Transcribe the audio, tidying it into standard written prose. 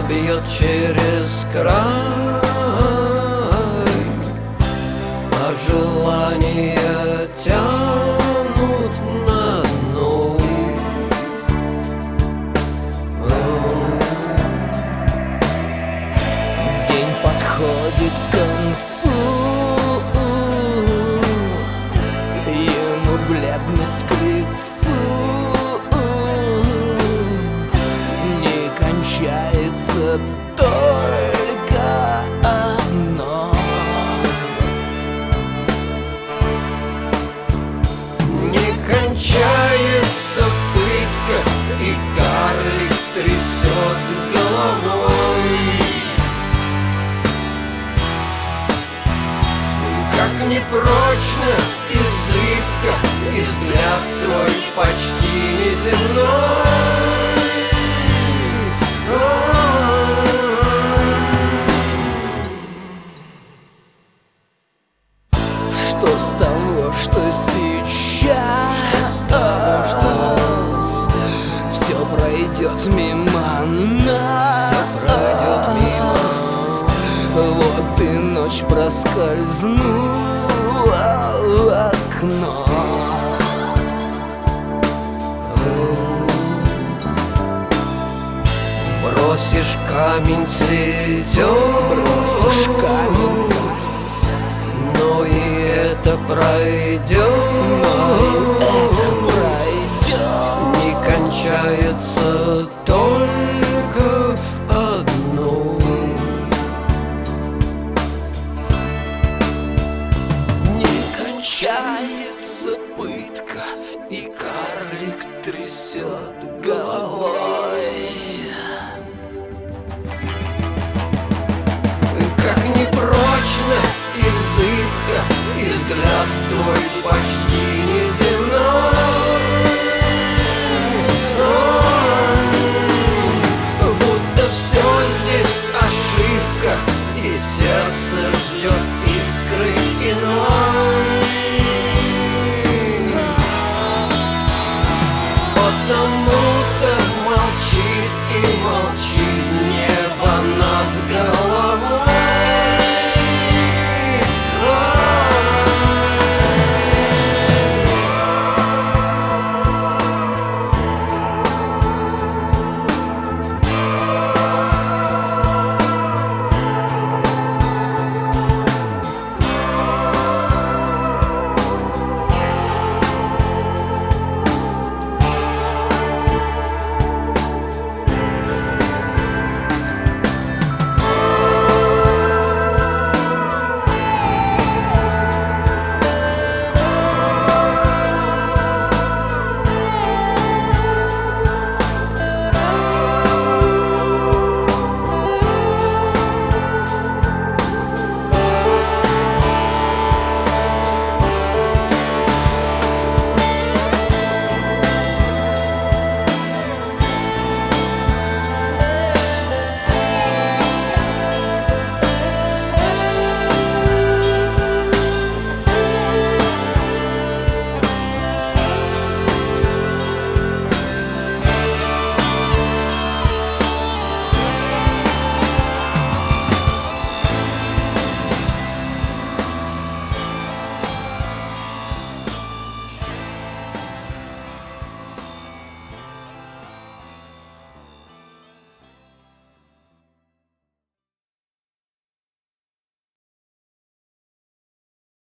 бьет через край, а желания тянут на дно. День подходит к концу, ему бледность к лицу. Не кончается только одно. Не кончается пытка, и карлик трясет головой. Как непрочно и зыбко, и взгляд твой почти неземной. Что с того, что сейчас все пройдет мимо нас, Все пройдет мимо. Вот и ночь проскользнула в окно. Бросишь камень, цветет, Бросишь камень, но и это пройдет. это пройдет. Не кончается только одно. Не кончается пытка, и карлик трясет головой. Как непрочно и зыбко, и взгляд твой почти